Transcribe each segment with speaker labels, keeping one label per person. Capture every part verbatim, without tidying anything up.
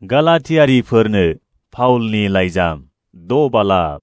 Speaker 1: गालातियारिफोरनो पाउलनि लाइजाम द' बालाब।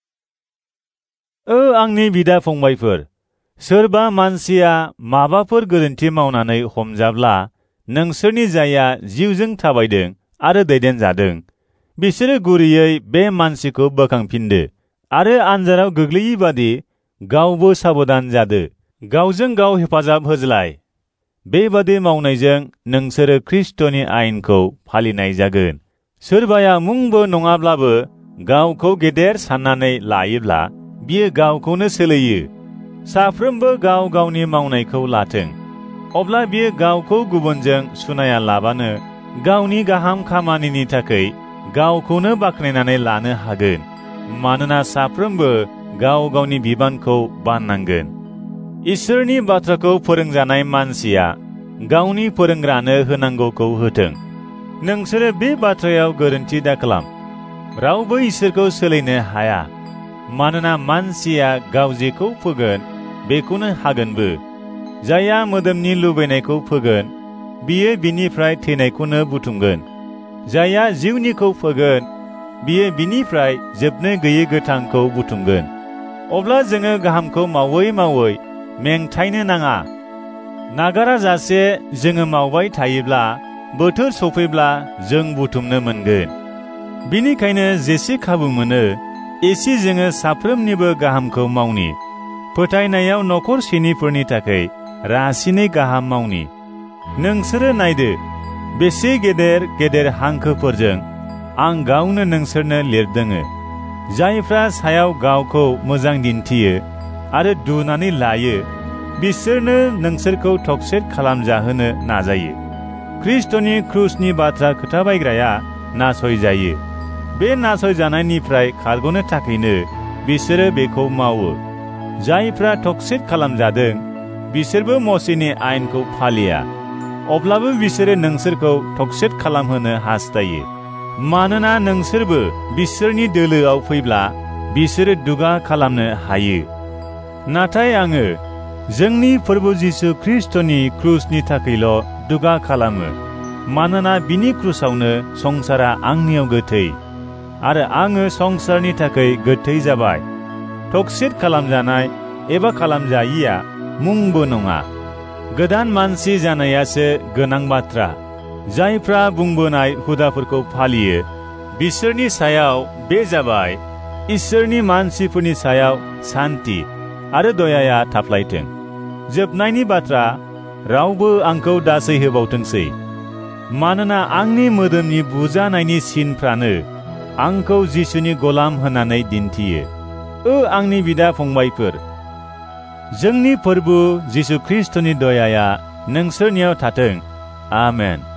Speaker 1: ओ आंनि बिदा फंबायफोर, सोरबा मानसिया माबाफोर गोरोन्थि मावनानै हमजाब्ला नोंसोरनि जायहा जिउजों थाबायदों आरो दैदेनजादों, बिसोरो गुरैयै बे मानसिखौ बोखांफिनदो आरो आनजादाव गोग्लैयि बादि गावबो साबधान जादो। गावजों गाव हेफाजाब होज्लाय। बेबादि मावनायजों नोंसोरो ख्रिस्ट'नि आयेनखौ फालिनाय जागोन। सोरबाया मुंबो नङाब्लाबो गावखौ गेदेर साननानै लायोब्ला बियो गावखौनो सोलोयो। साफ्रोमबो गाव गावनि मावनायखौ लाथों। अब्ला बियो गावखौ गुबुनजों सुनायालाबानो गावनि गाहाम खामानिनि थाखाय गावखौनो बाख्नायनानै लानो हागोन। मानोना साफ्रोमबो गाव गावनि बिबानखौ बाननांगोन। इसोरनि बाथ्राखौ फोरोंजानाय मानसिया गावनि फोरोंग्रानो होनांगौखौ होथों। नोंसोरो बे बाथ्रायाव गोरोन्थि दाखालाम। रावबो इसोरखौ सोलायनो हाया। मानोना मानसिया गाव जेखौ फोगोन बेखौनो हागोनबो। जायहा मोदोमनि लुबैनायखौ फोगोन बियो बिनिफ्राय थैनायखौनो बुथुमगोन। जायहा जिउनिखौ फोगोन बियो बिनिफ्राय जोबनो गैयै गोथांखौ बुथुमगोन। अब्ला जोङो गाहामखौ मावै मावै मेंथायनो नाङा। नागाराजासे जोङो मावबाय थायोब्ला बोथोर सफैब्ला जों बुथुमनो मोनगोन। बिनिखायनो जेसे खाबु मोनो एसे जोङो साफ्रोमनिबो गाहामखौ मावनि। फोथायनायाव न'खरसेनिफोरनि थाखाय रासिनै गाहाम मावनि। नोंसोरो नायदो, बेसे गेदेर गेदेर हांखोफोरजों आं गावनो नोंसोरनो लिरदोङो। जायफ्रा सायाव गावखौ मोजां दिन्थियो आरो दुनानै लायो, बिसोरनो नोंसोरखौ टक्सेट खालामजाहोनो नाजायो। ख्रिस्ट'नि क्रुसनि बाथ्रा खोथाबायग्राया नासयजायो। बे नासयजानायनिफ्राय खारग'नो थाखायनो बिसोरो बेखौ मावो। जायफ्रा टक्सेट खालामजादों बिसोरबो मसेनि आयेनखौ फालिया। अब्लाबो बिसोरो नोंसोरखौ टक्सेट खालामहोनो हास्थायो। मानोना नोंसोरबो बिसोरनि दोलोआव फैब्ला बिसोरो दुगा खालामनो हायो। नाथाय आङो जोंनि फोरबो जिसु ख्रिस्ट'नि क्रुसनि थाखायल' दुगा खालामो। मानोना बिनि क्रुसावनो संसारा आंनियाव गोथै आरो आङो संसारनि थाखाय गोथै जाबाय। टक्सेट खालामजानाय एबा खालामजायिया मुंबो नङा, गोदान मानसि जानायासो गोनां बाथ्रा। जायफ्रा बुंबोनाय हुदाफोरखौ फालियो बिसोरनि सायाव बे जाबाय, इसोरनि मानसिफोरनि सायाव सान्थि आरो दयाया थाफ्लायथों। जोबनायनि बाथ्रा, रावबो आंखौ दासै होबावथोंसै। मानोना आंनि मोदोमनि बुजानायनि सिनफ्रानो आंखौ जिसुनि गलाम होननानै दिन्थियो। ओ आंनि बिदा फंबायफोर, जोंनि फोरबो जिसु ख्रिस्ट'नि दयाया नोंसोरनियाव थाथों। आमेन।